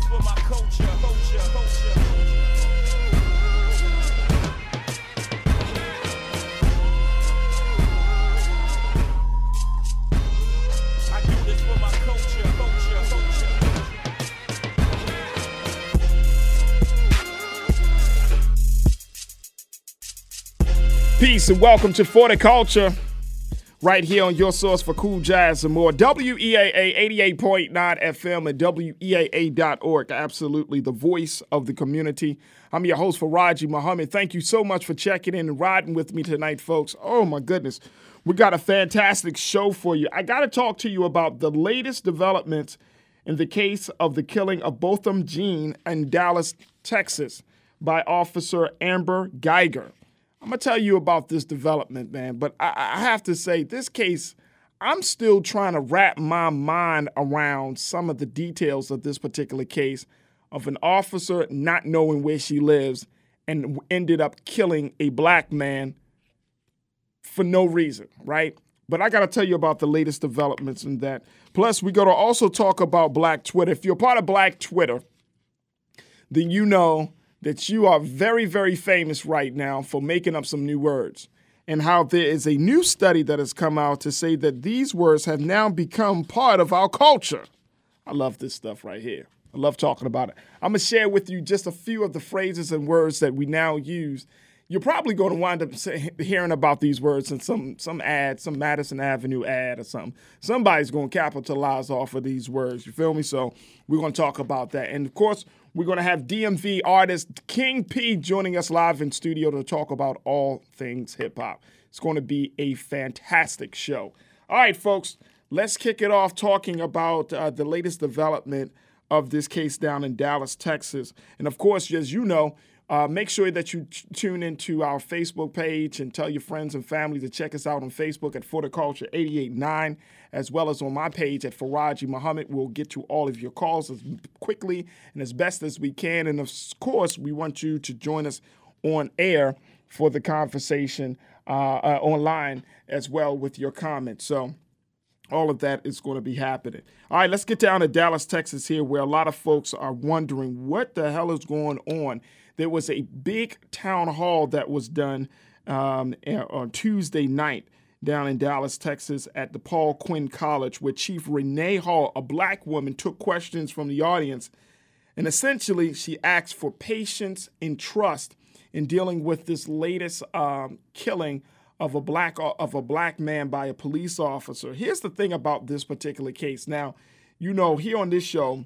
for my culture. I do this for my culture. Peace and welcome to For the Culture, right here on your source for cool jazz and more. WEAA 88.9 FM and WEAA.org. Absolutely the voice of the community. I'm your host, Faraji Muhammad. Thank you so much for checking in and riding with me tonight, folks. Oh, my goodness. We got a fantastic show for you. I got to talk to you about the latest developments in the case of the killing of Botham Jean in Dallas, Texas, by Officer Amber Guyger. I'm going to tell you about this development, man, but I have to say, this case, I'm still trying to wrap my mind around some of the details of this particular case of an officer not knowing where she lives and ended up killing a black man for no reason, right? But I got to tell you about the latest developments in that. Plus, we're going to also talk about Black Twitter. If you're part of Black Twitter, then you know that you are very, very famous right now for making up some new words, and how there is a new study that has come out to say that these words have now become part of our culture. I love this stuff right here. I love talking about it. I'm going to share with you just a few of the phrases and words that we now use. You're probably going to wind up hearing about these words in some ad, some Madison Avenue ad or something. Somebody's going to capitalize off of these words. You feel me? So we're going to talk about that. And, of course, we're going to have DMV artist King P joining us live in studio to talk about all things hip-hop. It's going to be a fantastic show. All right, folks, let's kick it off talking about the latest development of this case down in Dallas, Texas. And, of course, as you know, make sure that you tune into our Facebook page and tell your friends and family to check us out on Facebook at For the Culture 88.9, as well as on my page at Faraji Muhammad. We'll get to all of your calls as quickly and as best as we can. And, of course, we want you to join us on air for the conversation online as well with your comments. So all of that is going to be happening. All right, let's get down to Dallas, Texas here, where a lot of folks are wondering what the hell is going on. There was a big town hall that was done on Tuesday night down in Dallas, Texas at the Paul Quinn College, where Chief Renee Hall, a black woman, took questions from the audience. And essentially, she asked for patience and trust in dealing with this latest killing of a black man by a police officer. Here's the thing about this particular case. Now, you know, here on this show,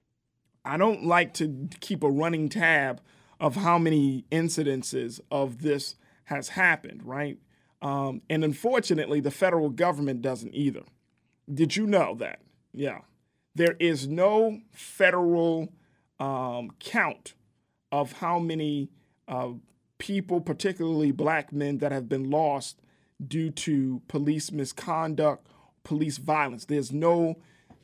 I don't like to keep a running tab of how many incidences of this has happened, right? And unfortunately, the federal government doesn't either. Did you know that? Yeah. There is no federal count of how many people, particularly black men, that have been lost due to police misconduct, police violence. There's no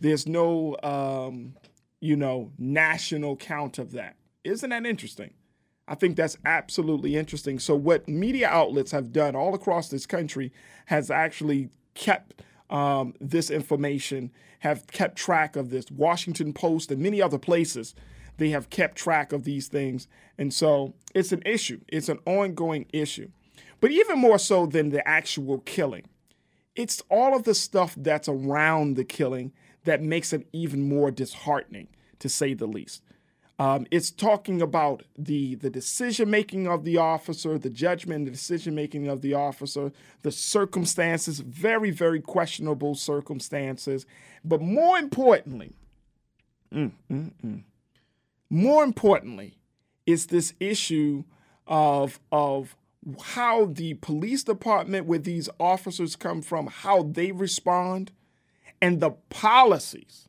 national count of that. Isn't that interesting? I think that's absolutely interesting. So what media outlets have done all across this country has actually kept this information, have kept track of this. Washington Post and many other places, they have kept track of these things. And so it's an issue. It's an ongoing issue. But even more so than the actual killing, it's all of the stuff that's around the killing that makes it even more disheartening, to say the least. It's talking about the decision-making of the officer, the judgment, the decision-making of the officer, the circumstances, very, very questionable circumstances. But more importantly, is this issue of how the police department, where these officers come from, how they respond, and the policies.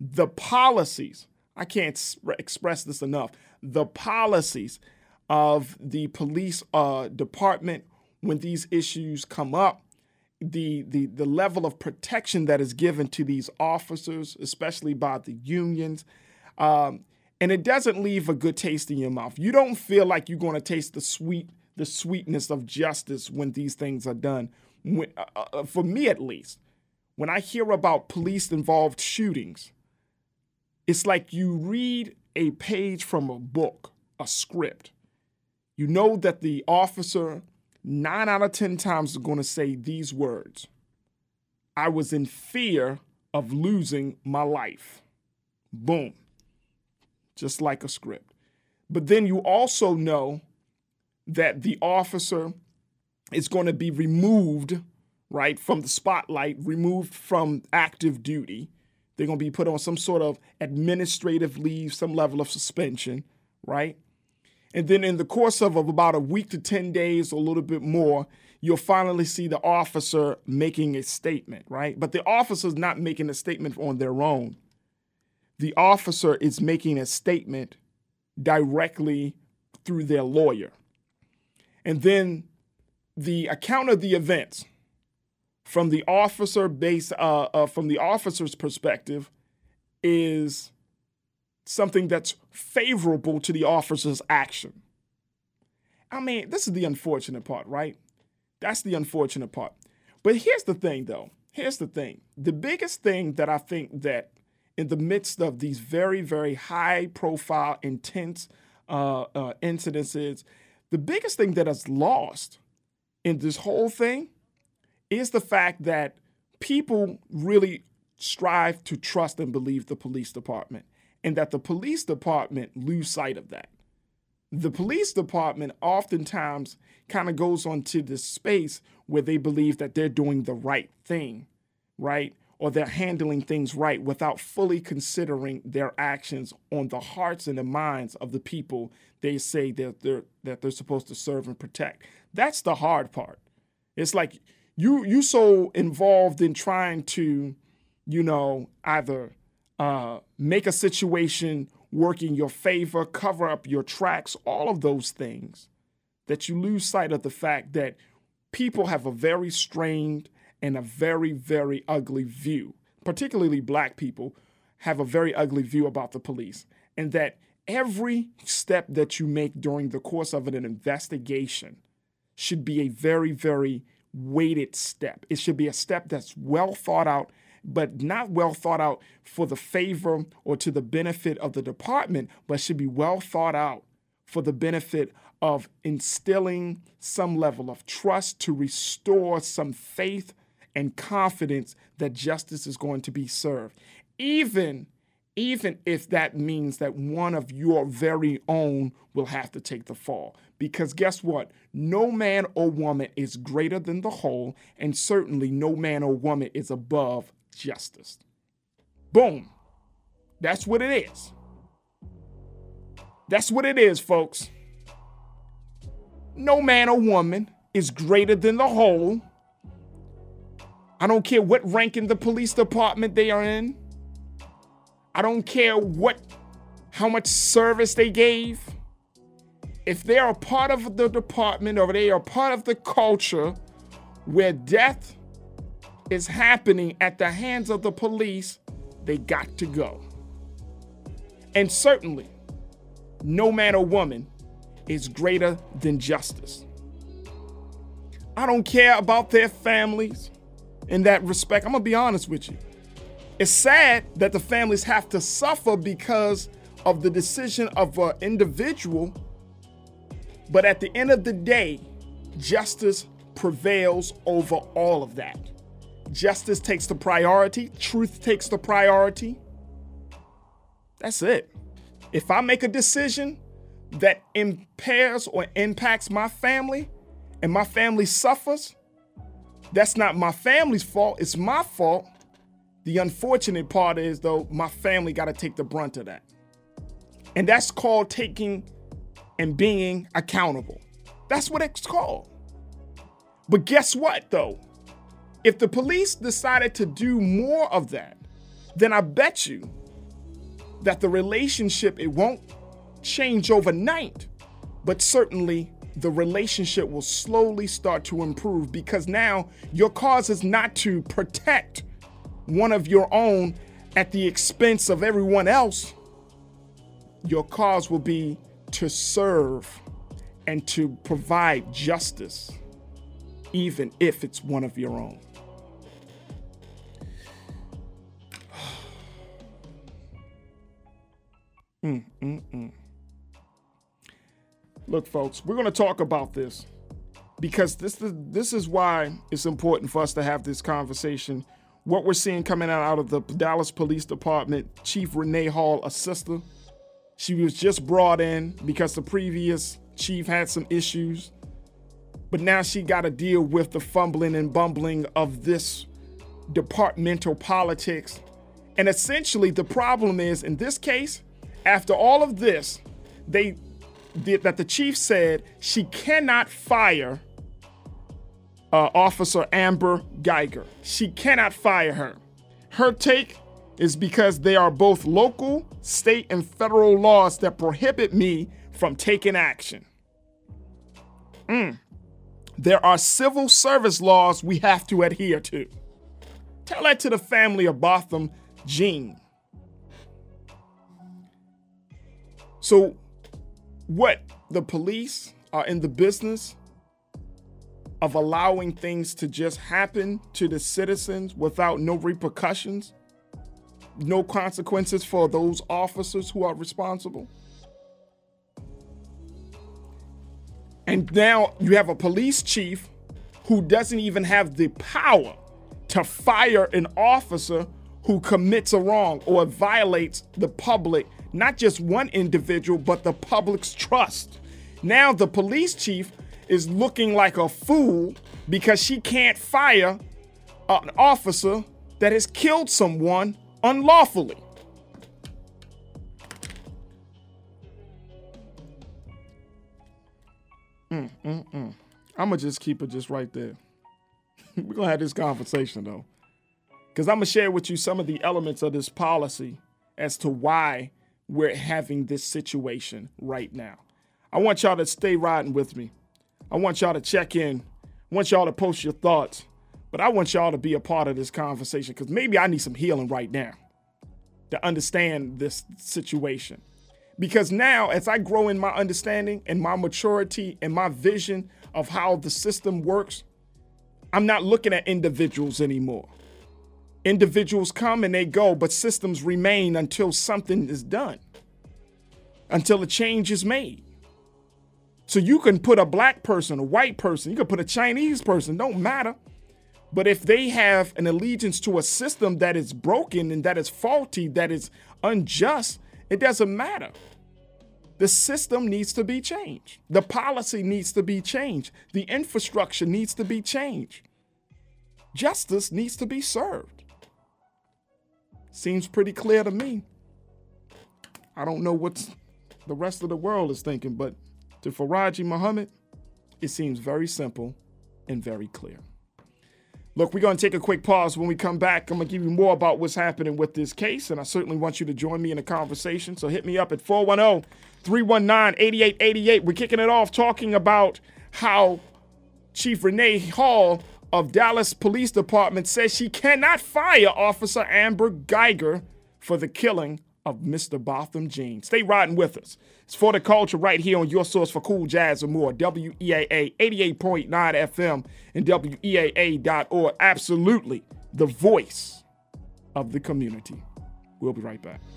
I can't express this enough. The policies of the police department when these issues come up, the level of protection that is given to these officers, especially by the unions, and it doesn't leave a good taste in your mouth. You don't feel like you're going to taste the sweetness of justice when these things are done. For me, at least, when I hear about police-involved shootings, It's like you read a page from a book, a script. You know that the officer 9 out of 10 times is going to say these words: I was in fear of losing my life. Boom. Just like a script. But then you also know that the officer is going to be removed, right, from the spotlight, removed from active duty. They're going to be put on some sort of administrative leave, some level of suspension, right? And then in the course of about a week to 10 days, or a little bit more, you'll finally see the officer making a statement, right? But the officer's not making a statement on their own. The officer is making a statement directly through their lawyer. And then the account of the events from the officer's perspective is something that's favorable to the officer's action. I mean, this is the unfortunate part, right? That's the unfortunate part. But here's the thing, though. Here's the thing. The biggest thing that I think that in the midst of these very, very high-profile, intense incidences, the biggest thing that is lost in this whole thing is the fact that people really strive to trust and believe the police department, and that the police department lose sight of that. The police department oftentimes kind of goes onto this space where they believe that they're doing the right thing, right? Or they're handling things right without fully considering their actions on the hearts and the minds of the people they say that they're supposed to serve and protect. That's the hard part. It's like you so involved in trying to, either make a situation work in your favor, cover up your tracks, all of those things, that you lose sight of the fact that people have a very strained and a very, very ugly view. Particularly black people have a very ugly view about the police, and that every step that you make during the course of an investigation should be a very, very weighted step. It should be a step that's well thought out, but not well thought out for the favor or to the benefit of the department, but should be well thought out for the benefit of instilling some level of trust to restore some faith and confidence that justice is going to be served. Even if that means that one of your very own will have to take the fall. Because guess what? No man or woman is greater than the whole, and certainly no man or woman is above justice. Boom. That's what it is. That's what it is, folks. No man or woman is greater than the whole. I don't care what rank in the police department they are in. I don't care how much service they gave. If they are a part of the department or they are part of the culture where death is happening at the hands of the police, they got to go. And certainly, no man or woman is greater than justice. I don't care about their families in that respect. I'm going to be honest with you. It's sad that the families have to suffer because of the decision of an individual, but at the end of the day, justice prevails over all of that. Justice takes the priority. Truth takes the priority. That's it. If I make a decision that impairs or impacts my family and my family suffers, that's not my family's fault. It's my fault. The unfortunate part is, though, my family got to take the brunt of that. And that's called taking and being accountable. That's what it's called. But guess what, though? If the police decided to do more of that, then I bet you that the relationship, it won't change overnight, but certainly the relationship will slowly start to improve, because now your cause is not to protect one of your own at the expense of everyone else. Your cause will be to serve and to provide justice, even if it's one of your own. Look, folks, we're going to talk about this because this is why it's important for us to have this conversation. What we're seeing coming out of the Dallas Police Department, Chief Renee Hall, a sister. She was just brought in because the previous chief had some issues. But now she got to deal with the fumbling and bumbling of this departmental politics. And essentially the problem is, in this case, after all of this, the chief said she cannot fire Officer Amber Guyger. She cannot fire her. Her take is because there are both local, state, and federal laws that prohibit me from taking action. There are civil service laws we have to adhere to. Tell that to the family of Botham Jean. So what? The police are in the business of allowing things to just happen to the citizens without no repercussions, no consequences for those officers who are responsible. And now you have a police chief who doesn't even have the power to fire an officer who commits a wrong or violates the public, not just one individual, but the public's trust. Now the police chief is looking like a fool because she can't fire an officer that has killed someone unlawfully. I'm gonna just keep it just right there. We're gonna have this conversation though, because I'm gonna share with you some of the elements of this policy as to why we're having this situation right now. I want y'all to stay riding with me. I want y'all to check in. I want y'all to post your thoughts, but I want y'all to be a part of this conversation because maybe I need some healing right now to understand this situation. Because now, as I grow in my understanding and my maturity and my vision of how the system works, I'm not looking at individuals anymore. Individuals come and they go, but systems remain until something is done, until a change is made. So you can put a black person, a white person, you can put a Chinese person, don't matter. But if they have an allegiance to a system that is broken and that is faulty, that is unjust, it doesn't matter. The system needs to be changed. The policy needs to be changed. The infrastructure needs to be changed. Justice needs to be served. Seems pretty clear to me. I don't know what the rest of the world is thinking, but to Faraji Muhammad, it seems very simple and very clear. Look, we're going to take a quick pause. When we come back, I'm going to give you more about what's happening with this case, and I certainly want you to join me in the conversation. So hit me up at 410-319-8888. We're kicking it off talking about how Chief Renee Hall of Dallas Police Department says she cannot fire Officer Amber Guyger for the killing of Mr. Botham Jean. Stay riding with us. It's For the Culture right here on your source for cool jazz and more. WEAA 88.9 FM and WEAA.org. Absolutely the voice of the community. We'll be right back.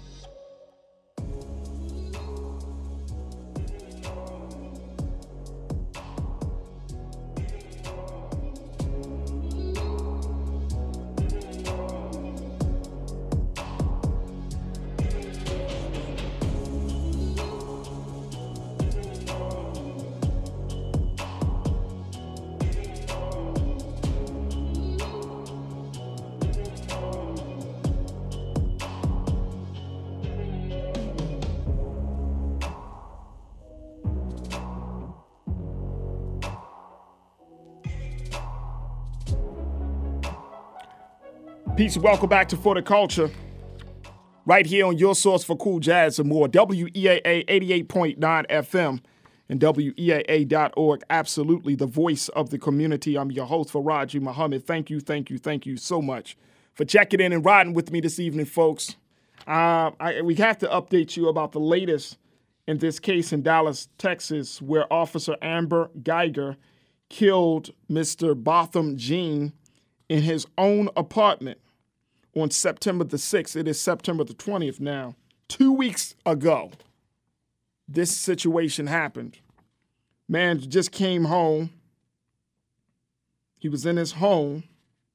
Peace and welcome back to For the Culture, right here on your source for cool jazz and more. WEAA 88.9 FM and WEAA.org. Absolutely the voice of the community. I'm your host, Faraji Muhammad. Thank you so much for checking in and riding with me this evening, folks. We have to update you about the latest in this case in Dallas, Texas, where Officer Amber Guyger killed Mr. Botham Jean in his own apartment on September the 6th. It is September the 20th now, 2 weeks ago, this situation happened. Man just came home. He was in his home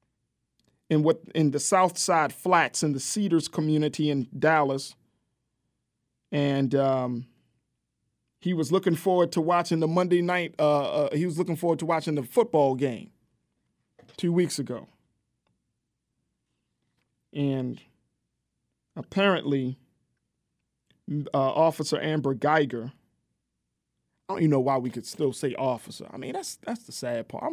in the South Side Flats in the Cedars community in Dallas. And he was looking forward to watching the Monday night. He was looking forward to watching the football game 2 weeks ago. And apparently, Officer Amber Geiger, I don't even know why we could still say officer. I mean, that's the sad part.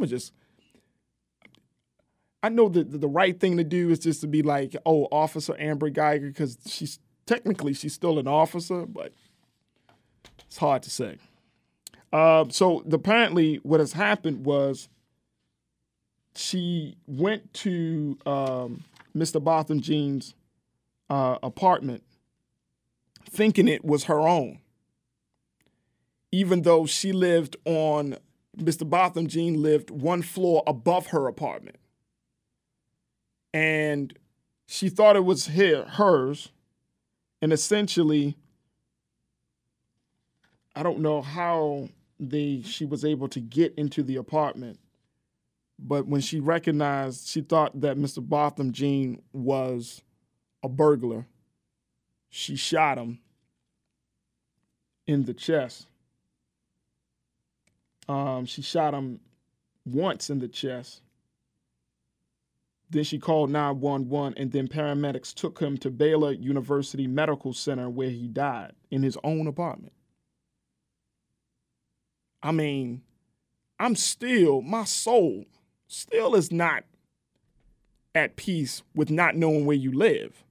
I know that the right thing to do is just to be like, oh, Officer Amber Geiger, because she's still an officer, but it's hard to say. So apparently what has happened was she went to Mr. Botham Jean's apartment thinking it was her own, even though Mr. Botham Jean lived one floor above her apartment. And she thought it was hers. And essentially, I don't know how she was able to get into the apartment. But when she thought that Mr. Botham Jean was a burglar, she shot him in the chest. She shot him once in the chest. Then she called 911, and then paramedics took him to Baylor University Medical Center, where he died in his own apartment. I mean, my soul still is not at peace with not knowing where you live.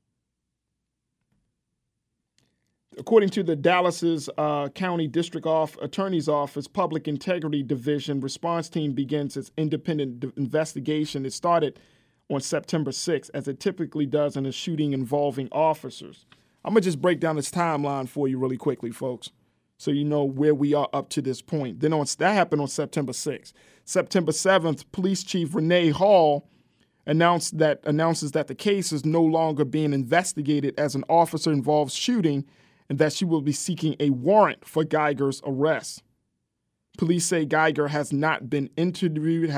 According to the Dallas's County District Attorney's Office Public Integrity Division, response team begins its independent investigation. It started on September 6th, as it typically does in a shooting involving officers. I'm going to just break down this timeline for you really quickly, folks, so you know where we are up to this point. Then that happened on September 6th. September 7th, Police Chief Renee Hall announces that the case is no longer being investigated as an officer-involved shooting, and that she will be seeking a warrant for Geiger's arrest. Police say Geiger has not been interviewed.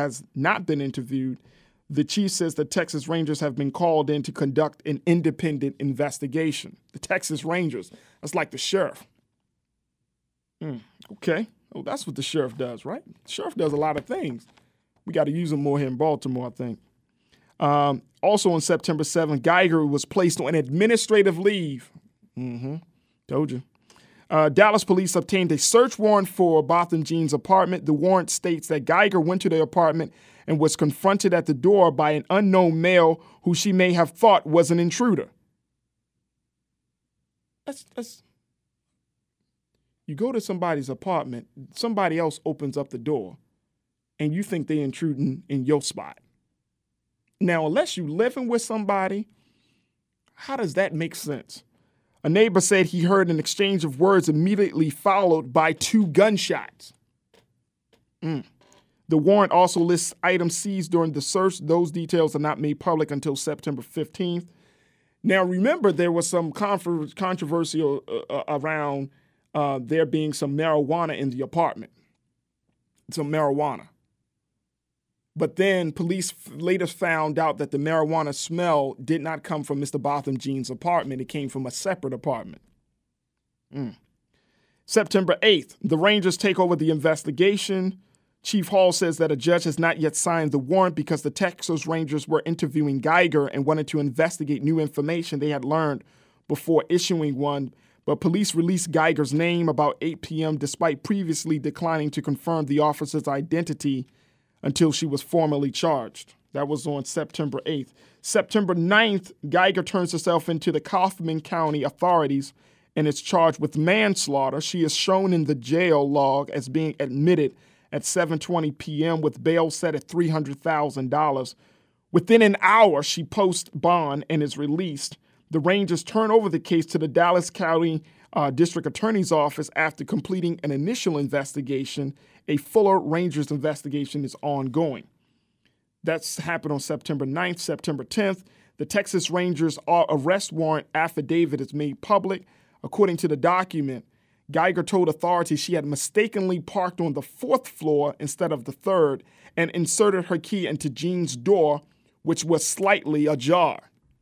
The chief says the Texas Rangers have been called in to conduct an independent investigation. The Texas Rangers, that's like the sheriff. Okay. Oh, that's what the sheriff does, right? The sheriff does a lot of things. We got to use him more here in Baltimore, I think. Also on September 7th, Geiger was placed on administrative leave. Told you. Dallas police obtained a search warrant for Botham Jean's apartment. The warrant states that Geiger went to the apartment and was confronted at the door by an unknown male who she may have thought was an intruder. You go to somebody's apartment, somebody else opens up the door, and you think they're intruding in your spot. Now, unless you're living with somebody, how does that make sense? A neighbor said he heard an exchange of words immediately followed by 2 gunshots. The warrant also lists items seized during the search. Those details are not made public until September 15th. Now, remember, there was some controversy around there being some marijuana in the apartment. Some marijuana. But then police later found out that the marijuana smell did not come from Mr. Botham Jean's apartment. It came from a separate apartment. September 8th, the Rangers take over the investigation. Chief Hall says that a judge has not yet signed the warrant because the Texas Rangers were interviewing Geiger and wanted to investigate new information they had learned before issuing one. But police released Geiger's name about 8 p.m. despite previously declining to confirm the officer's identity until she was formally charged. That was on September 8th. September 9th, Geiger turns herself into the Kaufman County authorities and is charged with manslaughter. She is shown in the jail log as being admitted at 7:20 p.m. with bail set at $300,000. Within an hour, she posts bond and is released. The Rangers turn over the case to the Dallas County District Attorney's Office after completing an initial investigation. A fuller Rangers investigation is ongoing. That's happened on September 9th. September 10th, The Texas Rangers' arrest warrant affidavit is made public. According to the document, Geiger told authorities she had mistakenly parked on the 4th floor instead of the 3rd and inserted her key into Jean's door, which was slightly ajar.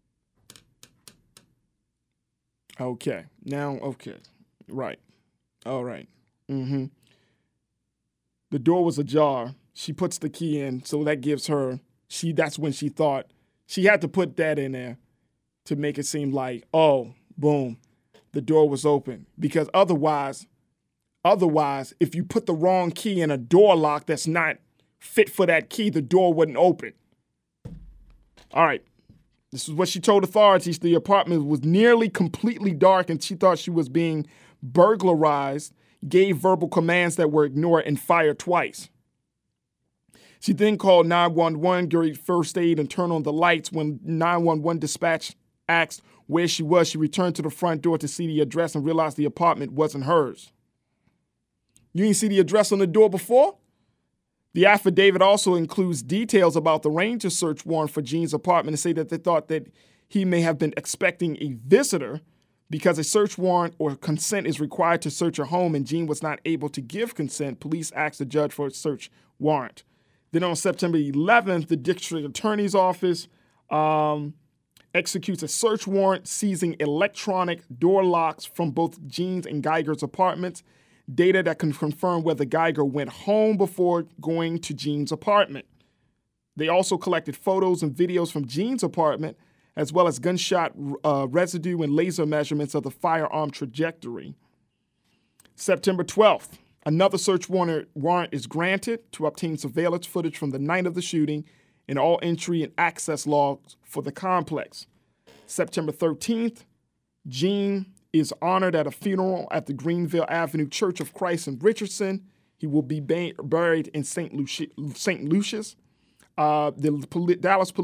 Okay. Right. All right. The door was ajar. She puts the key in, so that gives her, that's when she thought she had to put that in there to make it seem like, oh, boom, the door was open. Because otherwise, if you put the wrong key in a door lock that's not fit for that key, the door wouldn't open. All right. This is what she told authorities. The apartment was nearly completely dark and she thought she was being burglarized, gave verbal commands that were ignored, and fired twice. She then called 911, gave first aid, and turned on the lights. When 911 dispatch asked where she was, she returned to the front door to see the address and realized the apartment wasn't hers. You didn't see the address on the door before? The affidavit also includes details about the Ranger search warrant for Jean's apartment and say that they thought that he may have been expecting a visitor because a search warrant or consent is required to search her home, and Jean was not able to give consent. Police asked the judge for a search warrant. Then on September 11th, the district attorney's office executes a search warrant seizing electronic door locks from both Jean's and Geiger's apartments, data that can confirm whether Geiger went home before going to Jean's apartment. They also collected photos and videos from Jean's apartment, as well as gunshot residue and laser measurements of the firearm trajectory. September 12th, another search warrant is granted to obtain surveillance footage from the night of the shooting and all entry and access logs for the complex. September 13th, Jean is honored at a funeral at the Greenville Avenue Church of Christ in Richardson. He will be buried in St. Lucius. The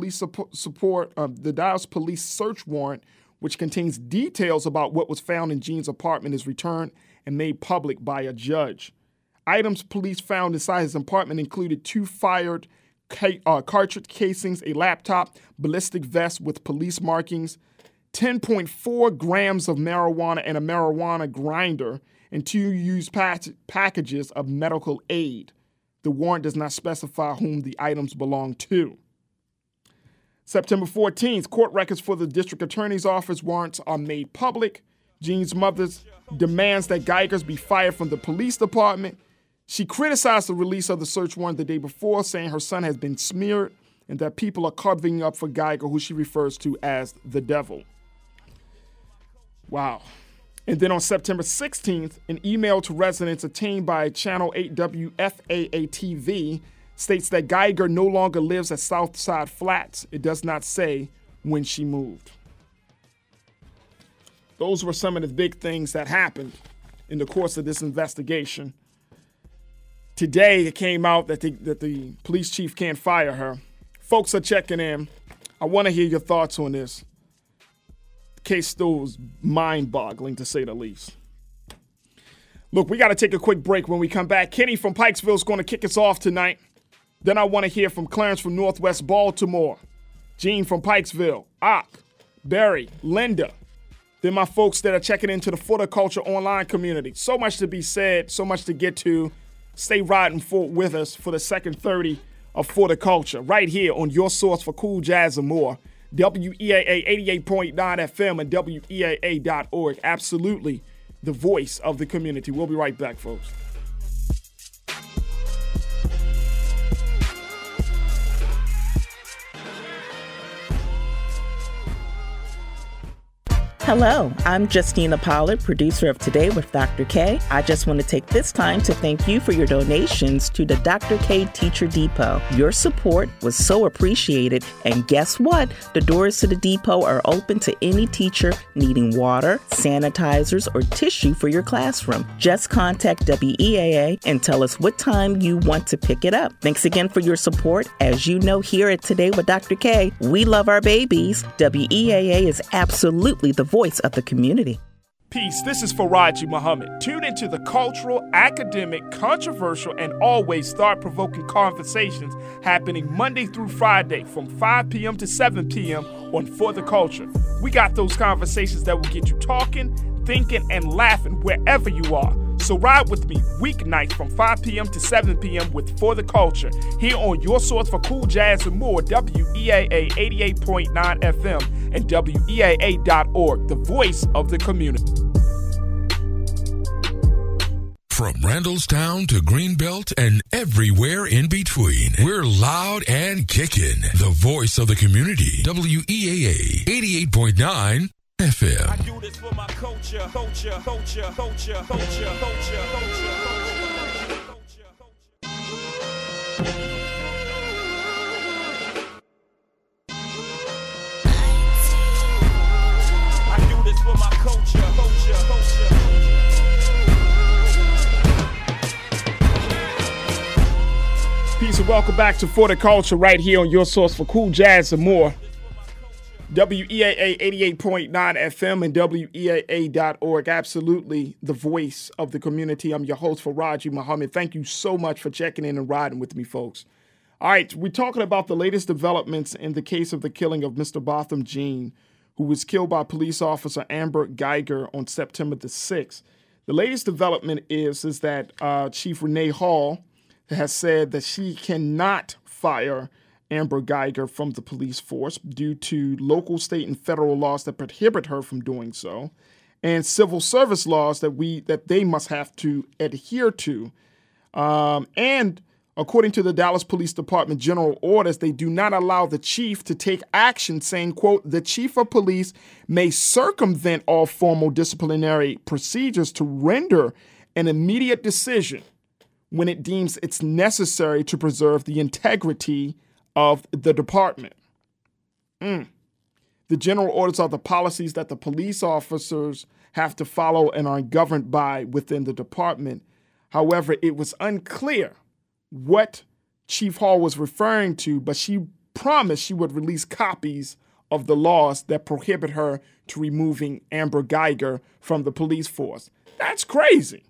Dallas Police search warrant, which contains details about what was found in Jean's apartment, is returned and made public by a judge. Items police found inside his apartment included 2 fired cartridge casings, a laptop, ballistic vest with police markings, 10.4 grams of marijuana and a marijuana grinder, and 2 used packages of medical aid. The warrant does not specify whom the items belong to. September 14th, court records for the district attorney's office warrants are made public. Jean's mother demands that Geigers be fired from the police department. She criticized the release of the search warrant the day before, saying her son has been smeared and that people are covering up for Geiger, who she refers to as the devil. Wow. And then on September 16th, an email to residents obtained by Channel 8 WFAA-TV states that Geiger no longer lives at Southside Flats. It does not say when she moved. Those were some of the big things that happened in the course of this investigation. Today, it came out that the police chief can't fire her. Folks are checking in. I want to hear your thoughts on this. The case still is mind-boggling, to say the least. Look, we got to take a quick break. When we come back, Kenny from Pikesville is going to kick us off tonight. Then I want to hear from Clarence from Northwest Baltimore, Gene from Pikesville, Ock, Barry, Linda. Then my folks that are checking into the Horticulture online community. So much to be said, so much to get to. Stay riding with us for the second 30 of Horticulture right here on your source for cool jazz and more. WEAA 88.9 FM and WEAA.org. Absolutely the voice of the community. We'll be right back, folks. Hello, I'm Justina Pollard, producer of Today with Dr. K. I just want to take this time to thank you for your donations to the Dr. K Teacher Depot. Your support was so appreciated, and guess what? The doors to the depot are open to any teacher needing water, sanitizers, or tissue for your classroom. Just contact WEAA and tell us what time you want to pick it up. Thanks again for your support. As you know, here at Today with Dr. K, we love our babies. WEAA is absolutely the voice of the community. Peace. This is Faraji Muhammad. Tune into the cultural, academic, controversial, and always thought-provoking conversations happening Monday through Friday from 5 p.m. to 7 p.m. on For the Culture. We got those conversations that will get you talking, thinking, and laughing wherever you are. So ride with me weeknights from 5 p.m. to 7 p.m. with For the Culture here on your source for cool jazz and more, WEAA 88.9 FM and WEAA.org, the voice of the community. From Randallstown to Greenbelt and everywhere in between, we're loud and kicking. The voice of the community, WEAA 88.9 FM. I do this for my culture, culture, culture, culture, culture, culture, culture, culture, I do this for my culture, culture, culture. Peace and welcome back to For the Culture right here on your source for cool jazz and more. WEAA 88.9 FM and WEAA.org. Absolutely the voice of the community. I'm your host, Faraji Muhammad. Thank you so much for checking in and riding with me, folks. All right, we're talking about the latest developments in the case of the killing of Mr. Botham Jean, who was killed by police officer Amber Geiger on September the 6th. The latest development is that Chief Renee Hall has said that she cannot fire Amber Geiger from the police force due to local, state, and federal laws that prohibit her from doing so, and civil service laws that they must have to adhere to. And according to the Dallas Police Department general orders, they do not allow the chief to take action, saying, quote, the chief of police may circumvent all formal disciplinary procedures to render an immediate decision when it deems it's necessary to preserve the integrity of the department. The general orders are the policies that the police officers have to follow and are governed by within the department. However, it was unclear what Chief Hall was referring to, but she promised she would release copies of the laws that prohibit her to removing Amber Geiger from the police force. That's crazy.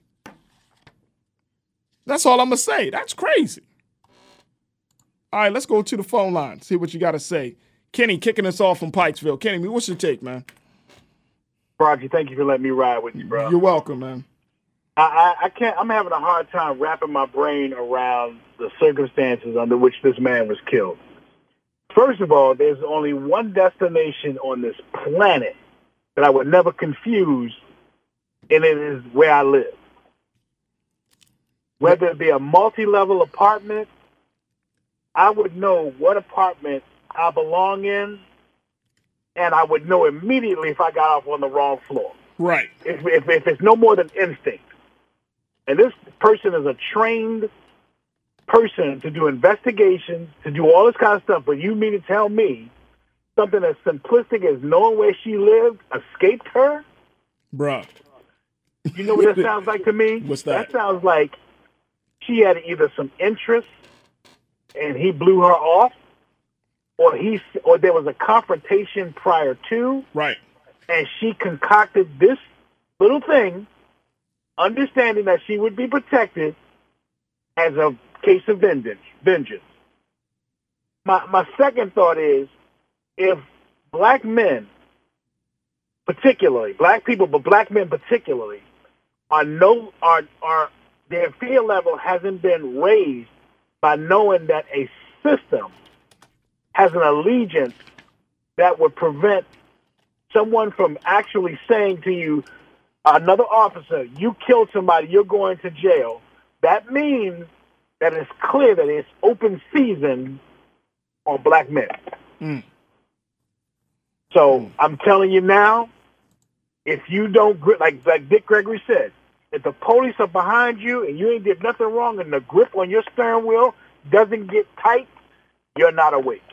That's all I'm going to say. That's crazy. All right, let's go to the phone line, see what you got to say. Kenny kicking us off from Pikesville. Kenny, what's your take, man? Roger, thank you for letting me ride with you, bro. You're welcome, man. I can't. I'm having a hard time wrapping my brain around the circumstances under which this man was killed. First of all, there's only one destination on this planet that I would never confuse, and it is where I live. Whether it be a multi-level apartment, I would know what apartment I belong in, and I would know immediately if I got off on the wrong floor. Right. If it's no more than instinct. And this person is a trained person to do investigations, to do all this kind of stuff, but you mean to tell me something as simplistic as knowing where she lived escaped her? Bruh. You know what that sounds like to me? What's that? That sounds like she had either some interest and he blew her off, or there was a confrontation prior to, right, and she concocted this little thing, understanding that she would be protected as a case of vengeance. My second thought is, if black men, particularly black people, but black men particularly, their fear level hasn't been raised by knowing that a system has an allegiance that would prevent someone from actually saying to you, another officer, you killed somebody, you're going to jail. That means that it's clear that it's open season on black men. So I'm telling you now, if you don't, like Dick Gregory said, if the police are behind you and you ain't did nothing wrong and the grip on your steering wheel doesn't get tight, you're not awake.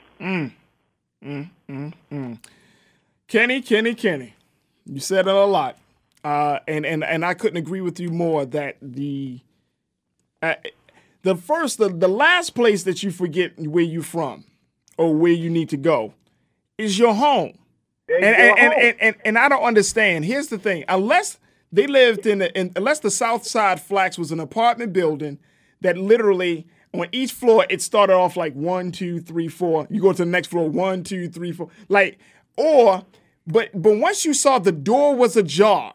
Kenny, you said it a lot. And I couldn't agree with you more that the last place that you forget where you're from or where you need to go is your home. And I don't understand. Here's the thing. Unless they lived unless the South Side Flats was an apartment building that literally on each floor, it started off like 1, 2, 3, 4. You go to the next floor, 1, 2, 3, 4. Like But once you saw the door was ajar,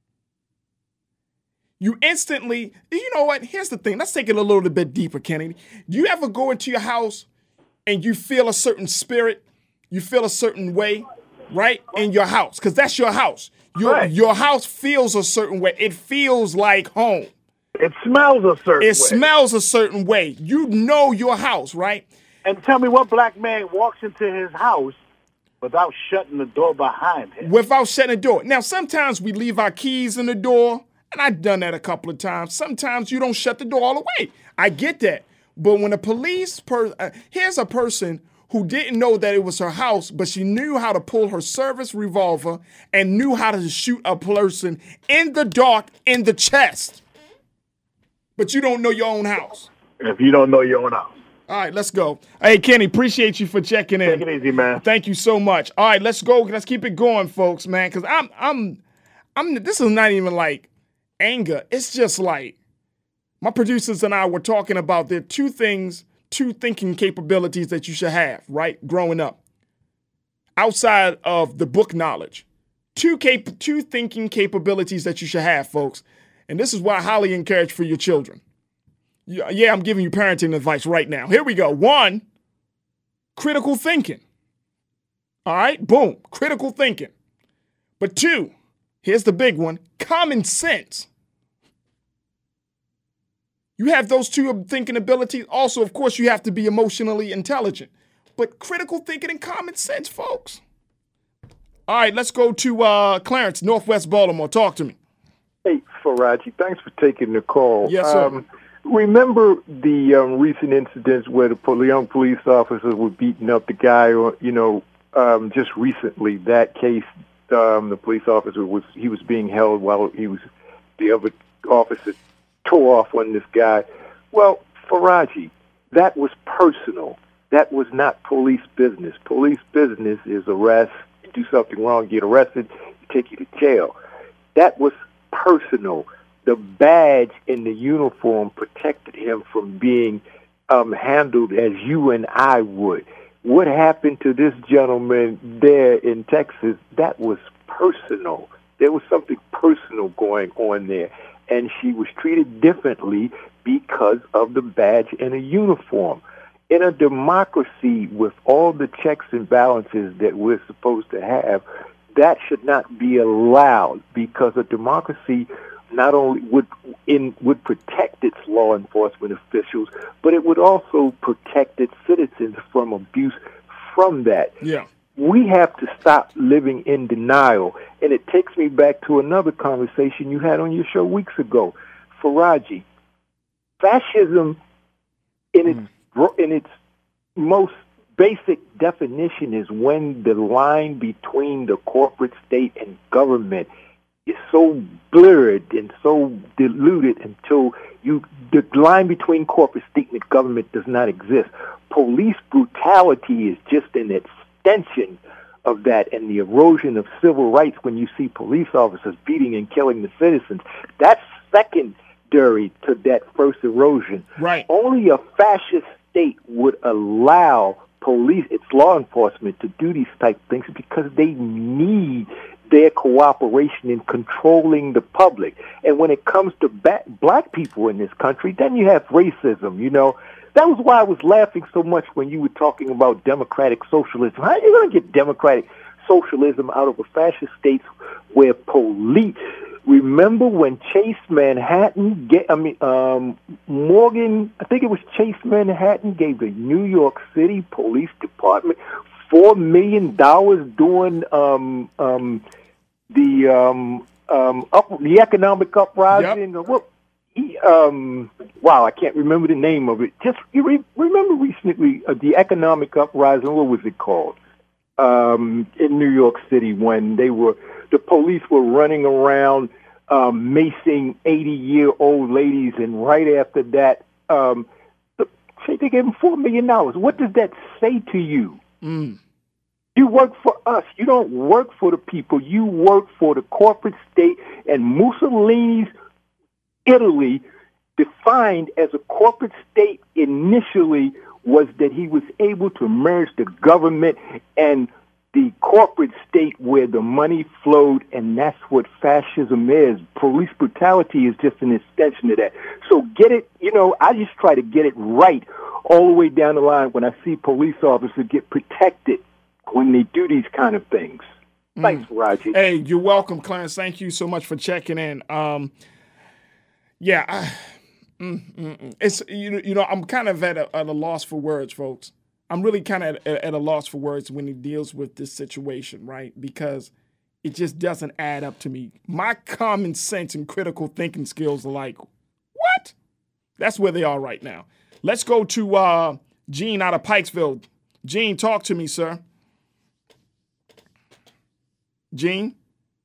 you instantly, you know what? Here's the thing. Let's take it a little bit deeper, Kennedy. Do you ever go into your house and you feel a certain spirit? You feel a certain way, right? In your house, because that's your house. Your house feels a certain way. It feels like home. It smells a certain way. It smells a certain way. You know your house, right? And tell me what black man walks into his house without shutting the door behind him. Without shutting the door. Now, sometimes we leave our keys in the door, and I've done that a couple of times. Sometimes you don't shut the door all the way. I get that. But when a police here's a person who didn't know that it was her house, but she knew how to pull her service revolver and knew how to shoot a person in the dark in the chest. But you don't know your own house. If you don't know your own house. All right, let's go. Hey, Kenny, appreciate you for checking in. Take it easy, man. Thank you so much. All right, let's go. Let's keep it going, folks, man. Because I'm. This is not even like anger. It's just like my producers and I were talking about there are two thinking capabilities that you should have, right? Growing up, outside of the book knowledge, two thinking capabilities that you should have, folks. And this is why I highly encourage for your children. Yeah, I'm giving you parenting advice right now. Here we go. 1, critical thinking. All right, boom, critical thinking. But 2, here's the big one, common sense. You have those two thinking abilities. Also, of course, you have to be emotionally intelligent. But critical thinking and common sense, folks. All right, let's go to Clarence, Northwest Baltimore. Talk to me. Hey, Faraji, thanks for taking the call. Yes, sir. Remember the recent incidents where the young police officers were beating up the guy, or just recently that case, the police officer was being held while the other officer tore off on this guy. Well, Faraji, that was personal. That was not police business. Police business is arrest. You do something wrong, get arrested, take you to jail. That was personal. The badge in the uniform protected him from being handled as you and I would. What happened to this gentleman there in Texas, that was personal. There was something personal going on there. And she was treated differently because of the badge and a uniform. In a democracy with all the checks and balances that we're supposed to have, that should not be allowed, because a democracy not only would protect its law enforcement officials, but it would also protect its citizens from abuse from that. Yeah. We have to stop living in denial. And it takes me back to another conversation you had on your show weeks ago. Faraji, fascism in its most basic definition is when the line between the corporate state and government is so blurred and so diluted until the line between corporate state and government does not exist. Police brutality is just an extension of that, and the erosion of civil rights when you see police officers beating and killing the citizens. That's secondary to that first erosion. Right. Only a fascist state would allow police, its law enforcement, to do these type of things because they need their cooperation in controlling the public. And when it comes to black people in this country, then you have racism, That was why I was laughing so much when you were talking about democratic socialism. How are you going to get democratic socialism out of a fascist state where police... Remember when Chase Manhattan, Morgan, I think it was Chase Manhattan, gave the New York City Police Department $4 million during the economic uprising. Yep. Wow, I can't remember the name of it. Just remember recently the economic uprising. What was it called? In New York City, when the police were running around macing 80-year-old ladies, and right after that, they gave them $4 million. What does that say to you? You work for us. You don't work for the people. You work for the corporate state. And Mussolini's Italy, defined as a corporate state initially, was that he was able to merge the government and the corporate state where the money flowed, and that's what fascism is. Police brutality is just an extension of that. So get it, I just try to get it right all the way down the line when I see police officers get protected when they do these kind of things. Thanks, Roger. Hey, you're welcome, Clarence. Thank you so much for checking in. It's I'm kind of at a loss for words, folks. I'm really kind of at a loss for words when he deals with this situation, right? Because it just doesn't add up to me. My common sense and critical thinking skills are like, what? That's where they are right now. Let's go to Gene out of Pikesville. Gene, talk to me, sir. Gene?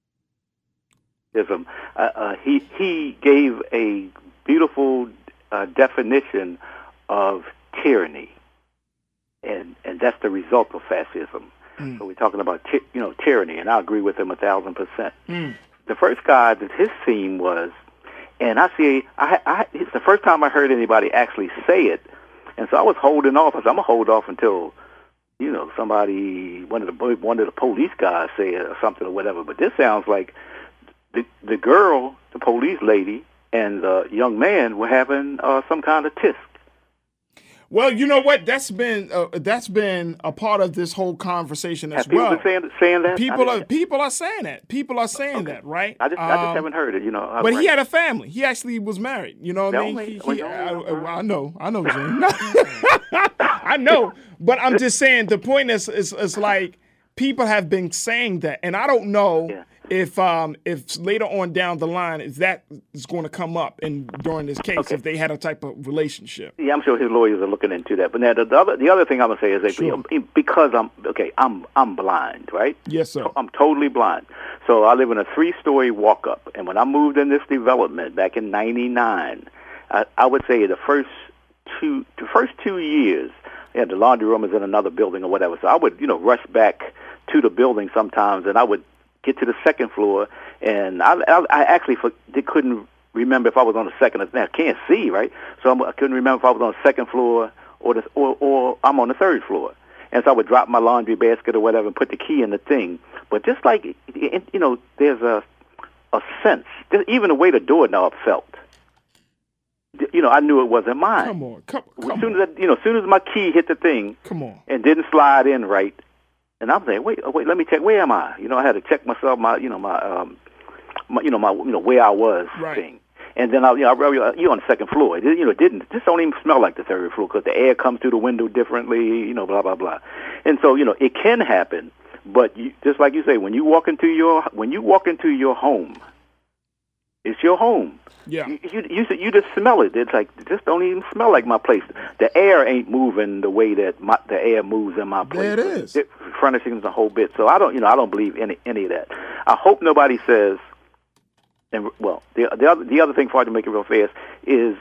He gave a beautiful definition of tyranny, and that's the result of fascism. So we're talking about tyranny, and I agree with him 1,000%. The first guy that his theme was, and it's the first time I heard anybody actually say it, and so I was holding off. I said, I'm gonna hold off until somebody, one of the police guys say it or something or whatever. But this sounds like the girl, the police lady, and the young man were having some kind of tisk. Well, you know what? That's been a part of this whole conversation as well. People been saying that? People are saying that. People are saying that, right? I just haven't heard it, But he had a family. He actually was married. You know what I mean? I know, Jane. I know. But I'm just saying the point is like people have been saying that, and I don't know if later on down the line if that is going to come up during this case if they had a type of relationship. Yeah, I'm sure his lawyers are looking into that. But now the other thing I'm gonna say is that because I'm blind, right? Yes, sir. I'm totally blind. So I live in a 3-story walk-up, and when I moved in this development back in '99, I would say the first 2 years. Yeah, the laundry room is in another building or whatever. So I would, rush back to the building sometimes, and I would get to the second floor, and I actually couldn't remember if I was on the second. Now I can't see, right? So I couldn't remember if I was on the second floor or I'm on the third floor. And so I would drop my laundry basket or whatever and put the key in the thing. But just like there's a sense, even the way the doorknob felt. I knew it wasn't mine. Come on. As soon as my key hit the thing, and didn't slide in right, and I'm saying, wait, let me check. Where am I? I had to check myself, my where I was thing. And then you're on the second floor. This don't even smell like the third floor because the air comes through the window differently. Blah blah blah. And so it can happen, but just like you say, when you walk into your home, it's your home. Yeah. You just smell it. It's like this don't even smell like my place. The air ain't moving the way that the air moves in my place. There it is. Furnishings a whole bit. So I don't believe any of that. I hope nobody says. And the other thing for to make it real fast is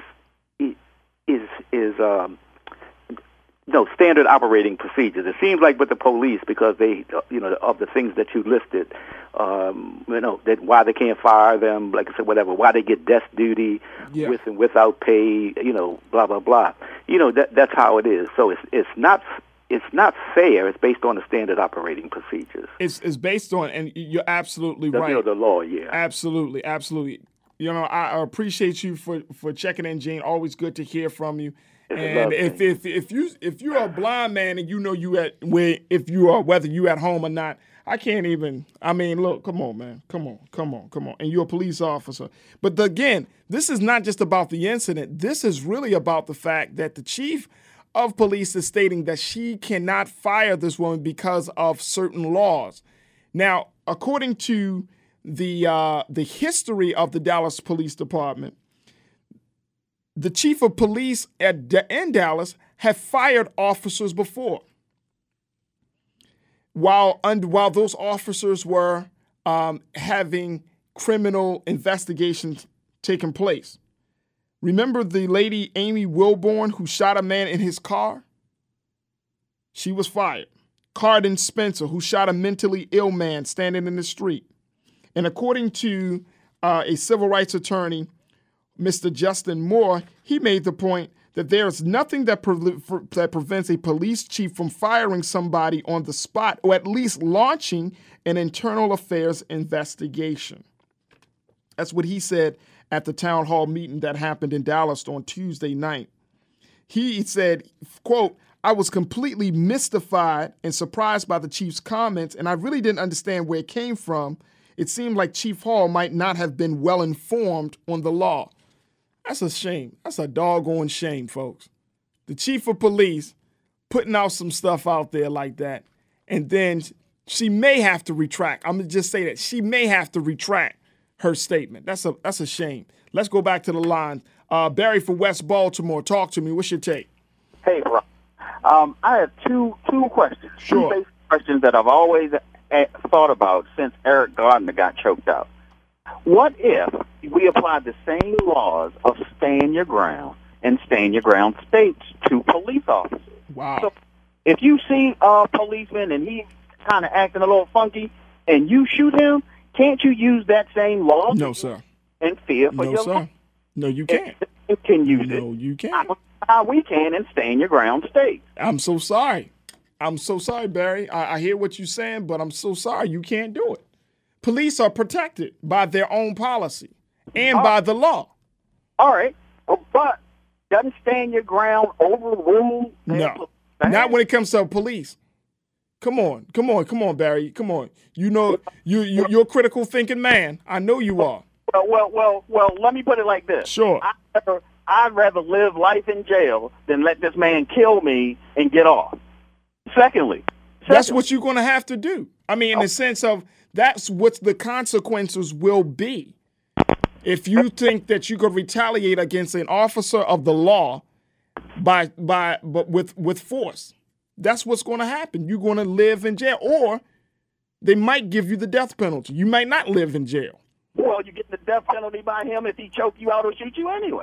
standard operating procedures. It seems like with the police, because they, of the things that you listed, that why they can't fire them, like I said, whatever, why they get desk duty with and without pay, blah blah blah. That's how it is. So it's not fair. It's based on the standard operating procedures. It's based on, and you're absolutely right. The law, yeah. Absolutely. I appreciate you for checking in, Gene. Always good to hear from you. And if you're a blind man and whether you at home or not, I can't even. I mean, look, come on, man, come on, and you're a police officer. But again, this is not just about the incident. This is really about the fact that the chief of police is stating that she cannot fire this woman because of certain laws. Now, according to the history of the Dallas Police Department, the chief of police in Dallas have fired officers before, while those officers were having criminal investigations taking place. Remember the lady Amy Wilborn who shot a man in his car? She was fired. Cardin Spencer, who shot a mentally ill man standing in the street. And according to a civil rights attorney, Mr. Justin Moore, he made the point that there is nothing that prevents a police chief from firing somebody on the spot or at least launching an internal affairs investigation. That's what he said at the town hall meeting that happened in Dallas on Tuesday night. He said, quote, "I was completely mystified and surprised by the chief's comments, and I really didn't understand where it came from. It seemed like Chief Hall might not have been well informed on the law." That's a shame. That's a doggone shame, folks. The chief of police putting out some stuff out there like that, and then she may have to retract. I'm going to just say that. She may have to retract her statement. That's a shame. Let's go back to the line. Barry from West Baltimore, talk to me. What's your take? Hey, bro. I have two questions. Sure. Two basic questions that I've always thought about since Eric Gardner got choked out. What if we applied the same laws of stand your ground and stand your ground states to police officers? Wow. So if you see a policeman and he's kind of acting a little funky and you shoot him, can't you use that same law? No, sir. And fear for No, your sir. life? No, you can't. You can use it. No, you can't. How we can and stand your ground state. I'm so sorry. I'm so sorry, Barry. I hear what you're saying, but I'm so sorry. You can't do it. Police are protected by their own policy and by the law. All right. But doesn't stand your ground overrule? No. Not when it comes to police. Come on, Barry. Come on. You know, you're a critical thinking man. I know you are. Well, let me put it like this. Sure. I'd rather live life in jail than let this man kill me and get off. Secondly, that's what you're going to have to do. I mean, in the sense of that's what the consequences will be. If you think that you could retaliate against an officer of the law but with force, that's what's going to happen. You're going to live in jail, or they might give you the death penalty. You might not live in jail. Well, you get the death penalty by him if he choke you out or shoot you anyway.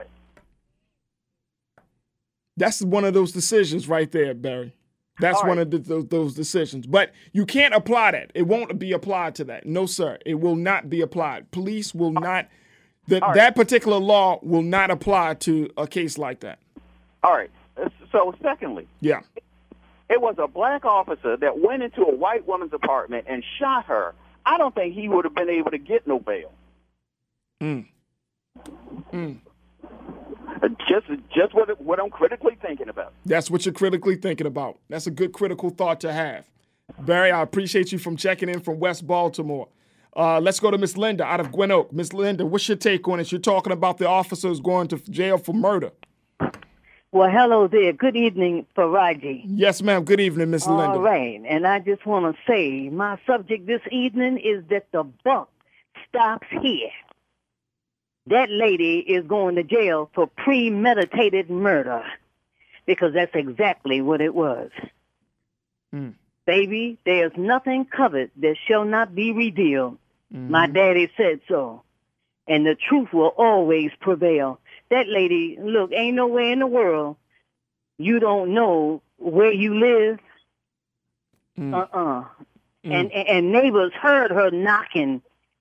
That's one of those decisions right there, Barry. That's one of those decisions. But you can't apply that. It won't be applied to that. No, sir. It will not be applied. Police will not. That particular law will not apply to a case like that. All right. So, secondly. Yeah. It was a black officer that went into a white woman's apartment and shot her. I don't think he would have been able to get no bail. Just what I'm critically thinking about. That's what you're critically thinking about. That's a good critical thought to have. Barry, I appreciate you from checking in from West Baltimore. Let's go to Miss Linda out of Gwen Oak. Miss Linda, what's your take on it? You're talking about the officers going to jail for murder. Well, hello there. Good evening, Faraji. Yes, ma'am. Good evening, Miss Linda. All right. And I just want to say my subject this evening is that the buck stops here. That lady is going to jail for premeditated murder because that's exactly what it was. Baby, there's nothing covered that shall not be revealed. My daddy said so. And the truth will always prevail. That lady, look, ain't nowhere in the world you don't know where you live. And neighbors heard her knocking.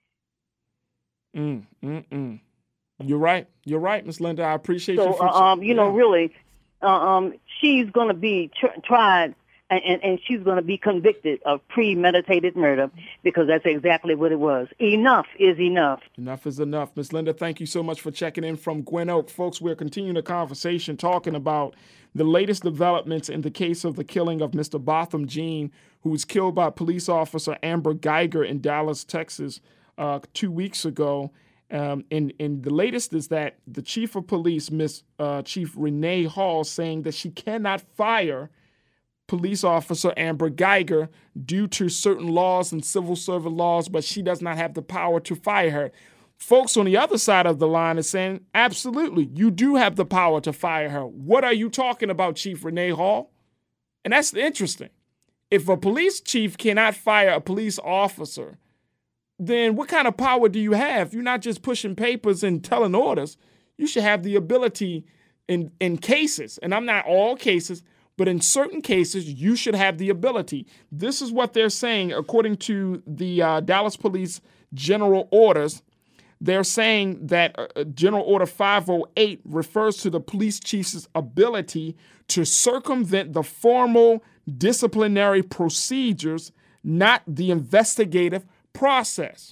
You're right. You're right, Miss Linda. I appreciate you. So, really, she's going to be tried and she's going to be convicted of premeditated murder because that's exactly what it was. Enough is enough. Enough is enough. Miss Linda, thank you so much for checking in from Gwen Oak. Folks, we're continuing the conversation talking about the latest developments in the case of the killing of Mr. Botham Jean, who was killed by police officer Amber Geiger in Dallas, Texas, 2 weeks ago. And the latest is that the chief of police, Chief Renee Hall, saying that she cannot fire police officer Amber Geiger due to certain laws and civil service laws, but she does not have the power to fire her. Folks on the other side of the line are saying, absolutely, you do have the power to fire her. What are you talking about, Chief Renee Hall? And that's interesting. If a police chief cannot fire a police officer, then what kind of power do you have? You're not just pushing papers and telling orders. You should have the ability in cases, and I'm not all cases, but in certain cases, you should have the ability. This is what they're saying, according to the Dallas Police General Orders, they're saying that General Order 508 refers to the police chief's ability to circumvent the formal disciplinary procedures, not the investigative process.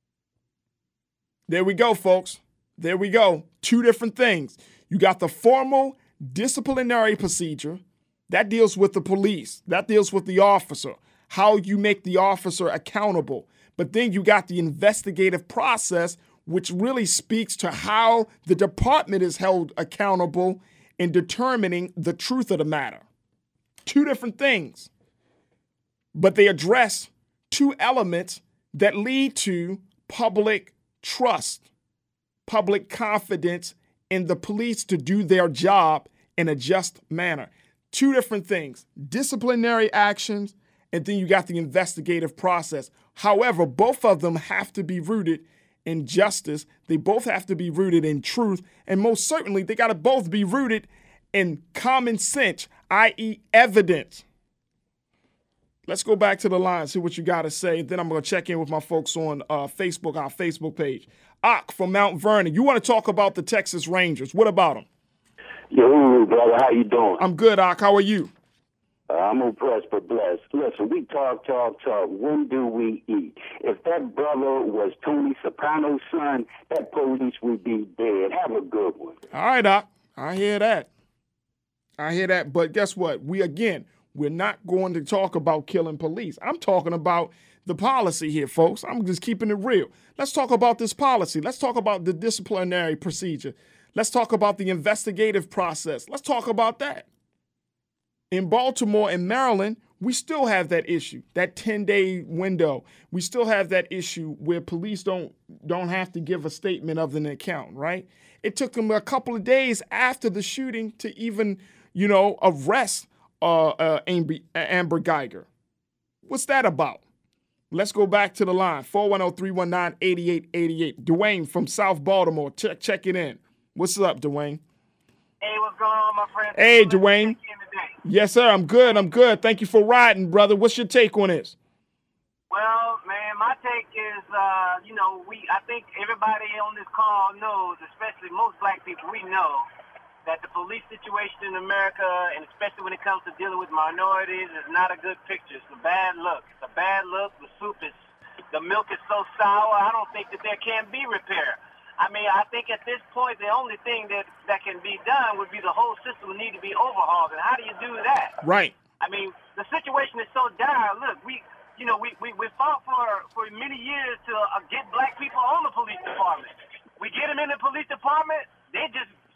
There we go, folks. There we go. Two different things. You got the formal disciplinary procedure that deals with the police, that deals with the officer, how you make the officer accountable. But then you got the investigative process, which really speaks to how the department is held accountable in determining the truth of the matter. Two different things. But they address two elements that lead to public trust, public confidence in the police to do their job in a just manner. Two different things, disciplinary actions, and then you got the investigative process. However, both of them have to be rooted in justice. They both have to be rooted in truth. And most certainly, they got to both be rooted in common sense, i.e. evidence. Let's go back to the line, see what you got to say. Then I'm going to check in with my folks on Facebook, our Facebook page. Ak from Mount Vernon, you want to talk about the Texas Rangers. What about them? Yo, brother, how you doing? I'm good, Ak. How are you? I'm impressed but blessed. Listen, we talk. When do we eat? If that brother was Tony Soprano's son, that police would be dead. Have a good one. All right, Ak. I hear that. But guess what? We're not going to talk about killing police. I'm talking about the policy here, folks. I'm just keeping it real. Let's talk about this policy. Let's talk about the disciplinary procedure. Let's talk about the investigative process. Let's talk about that. In Baltimore and Maryland, we still have that issue, that 10-day window. We still have that issue where police don't have to give a statement of an account, right? It took them a couple of days after the shooting to even, arrest Amber Geiger. What's that about? Let's go back to the line, 410-319-8888. Dwayne from South Baltimore, check it in. What's up, Dwayne? Hey, what's going on, my friend? Hey, Dwayne. Yes, sir, I'm good. Thank you for riding, brother. What's your take on this? Well, man, my take is, I think everybody on this call knows, especially most black people, we know that the police situation in America, and especially when it comes to dealing with minorities, is not a good picture. It's a bad look. The milk is so sour, I don't think that there can be repair. I mean, I think at this point, the only thing that can be done would be the whole system would need to be overhauled. And how do you do that? Right. I mean, the situation is so dire. Look, we fought for many years to get black people on the police department. We get them in the police department, they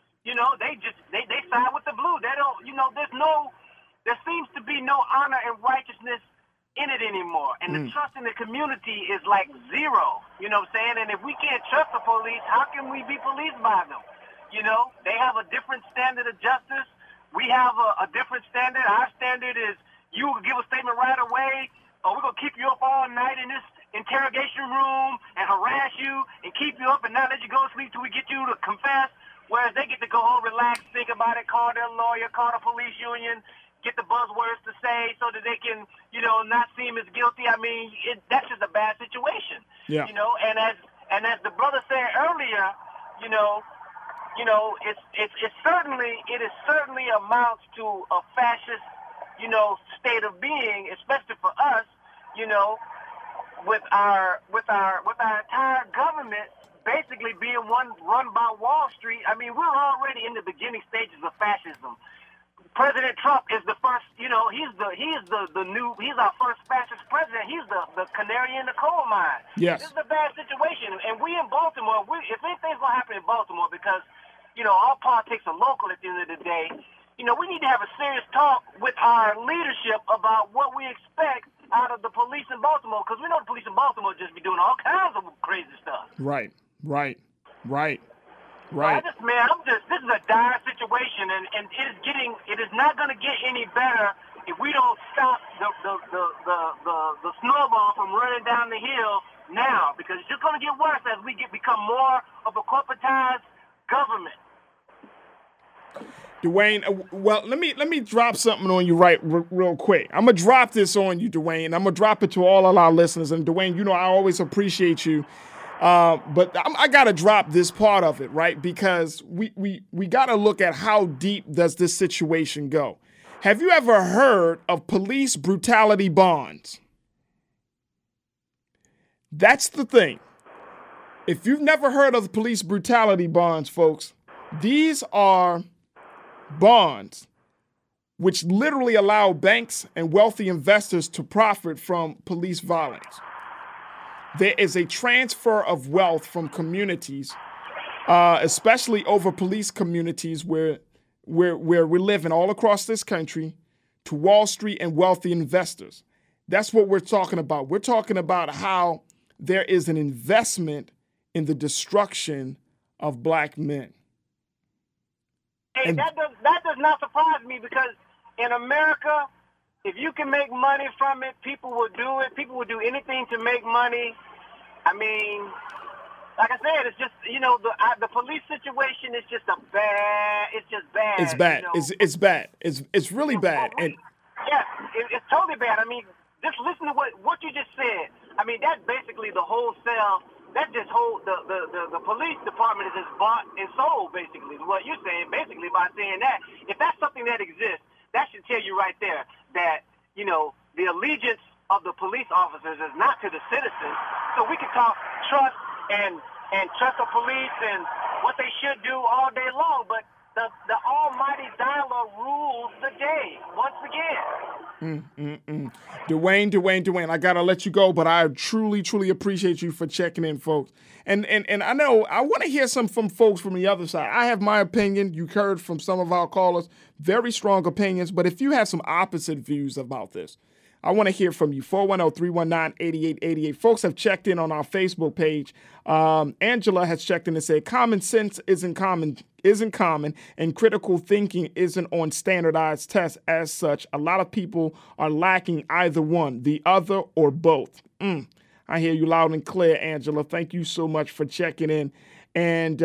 side with the blue. They don't, there seems to be no honor and righteousness in it anymore. And the trust in the community is like zero. You know what I'm saying? And if we can't trust the police, how can we be policed by them? They have a different standard of justice. We have a different standard. Our standard is you give a statement right away, or we're going to keep you up all night in this interrogation room and harass you and keep you up and not let you go to sleep till we get you to confess. Whereas they get to go home, relax, think about it, call their lawyer, call the police union, get the buzzwords to say so that they can, not seem as guilty. I mean, that's just a bad situation. Yeah. And as the brother said earlier, it certainly amounts to a fascist, state of being, especially for us, with our entire government basically being run by Wall Street. I mean, we're already in the beginning stages of fascism. President Trump is the first, he's our first fascist president. He's the canary in the coal mine. Yes. This is a bad situation. And we in Baltimore, if anything's going to happen in Baltimore, because, all politics are local at the end of the day, we need to have a serious talk with our leadership about what we expect out of the police in Baltimore, because we know the police in Baltimore just be doing all kinds of crazy stuff. Right. This is a dire situation, and it is not going to get any better if we don't stop the snowball from running down the hill now, because it's just going to get worse as we become more of a corporatized government. Dwayne, well, let me drop something on you real quick. I'm going to drop this on you, Dwayne. I'm going to drop it to all of our listeners. And Dwayne, I always appreciate you But I got to drop this part of it, right? Because we got to look at how deep does this situation go. Have you ever heard of police brutality bonds? That's the thing. If you've never heard of the police brutality bonds, folks, these are bonds which literally allow banks and wealthy investors to profit from police violence. There is a transfer of wealth from communities, especially over police communities where we're living all across this country, to Wall Street and wealthy investors. That's what we're talking about. We're talking about how there is an investment in the destruction of black men. Hey, that does not surprise me, because in America, if you can make money from it, people will do it. People will do anything to make money. I mean, like I said, it's just, the police situation is just bad. It's just bad. It's bad. It's bad. It's really bad. And yes, it's totally bad. I mean, just listen to what you just said. I mean, that's basically the wholesale. That just the police department is just bought and sold, basically, is what you're saying. Basically, by saying that, if that's something that exists, that should tell you right there that, the allegiance of the police officers is not to the citizens. So we can talk trust and trust the police and what they should do all day long, but the almighty dollar rules the day once again. Dwayne, I gotta let you go, but I truly appreciate you for checking in, folks. And I know I want to hear some from folks from the other side. I have my opinion. You heard from some of our callers, very strong opinions. But if you have some opposite views about this, I want to hear from you. 410-319-8888. Folks have checked in on our Facebook page. Angela has checked in and said, common sense isn't common, and critical thinking isn't on standardized tests as such. A lot of people are lacking either one, the other, or both. I hear you loud and clear, Angela. Thank you so much for checking in. And,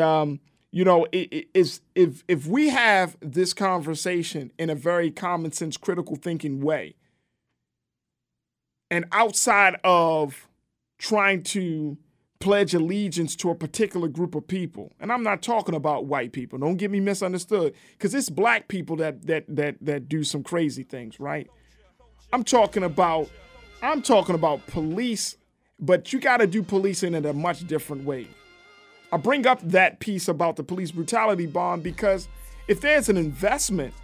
if we have this conversation in a very common sense, critical thinking way, and outside of trying to pledge allegiance to a particular group of people, and I'm not talking about white people, don't get me misunderstood, because it's black people that do some crazy things, right? I'm talking about police, but you got to do policing in a much different way. I bring up that piece about the police brutality bond because if there's an investment,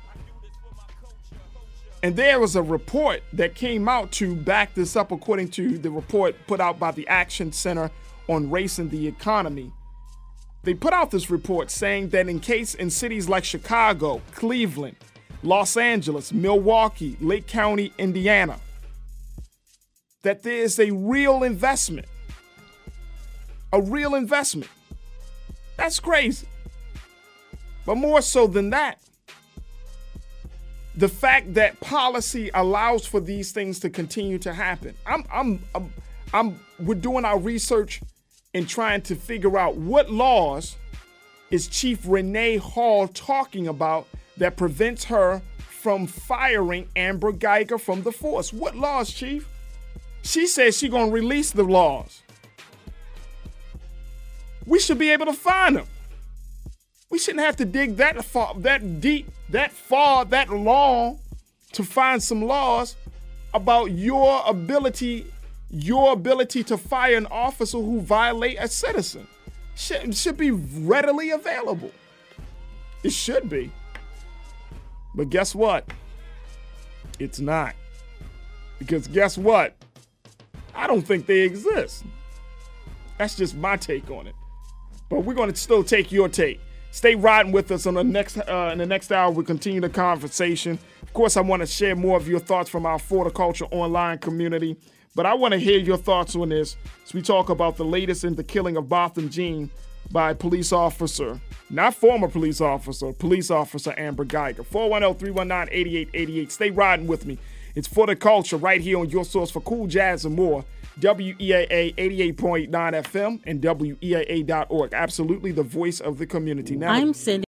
and there was a report that came out to back this up, according to the report put out by the Action Center on Race and the Economy. They put out this report saying that in cities like Chicago, Cleveland, Los Angeles, Milwaukee, Lake County, Indiana, that there is a real investment. A real investment. That's crazy. But more so than that, the fact that policy allows for these things to continue to happen. We're doing our research and trying to figure out what laws is Chief Renee Hall talking about that prevents her from firing Amber Geiger from the force. What laws, Chief? She says she's going to release the laws. We should be able to find them. We shouldn't have to dig that far, that deep, that far, that long to find some laws about your ability to fire an officer who violate a citizen. Should be readily available. It should be. But guess what? It's not. Because guess what? I don't think they exist. That's just my take on it. But we're going to still take your take. Stay riding with us on the next in the next hour. We'll continue the conversation. Of course, I want to share more of your thoughts from our For the Culture online community. But I want to hear your thoughts on this as we talk about the latest in the killing of Botham Jean by police officer, not former police officer Amber Geiger. 410-319-8888. Stay riding with me. It's For the Culture right here on your source for cool jazz and more. WEAA 88.9 FM and WEAA.org. Absolutely the voice of the community. Now, I'm Cindy.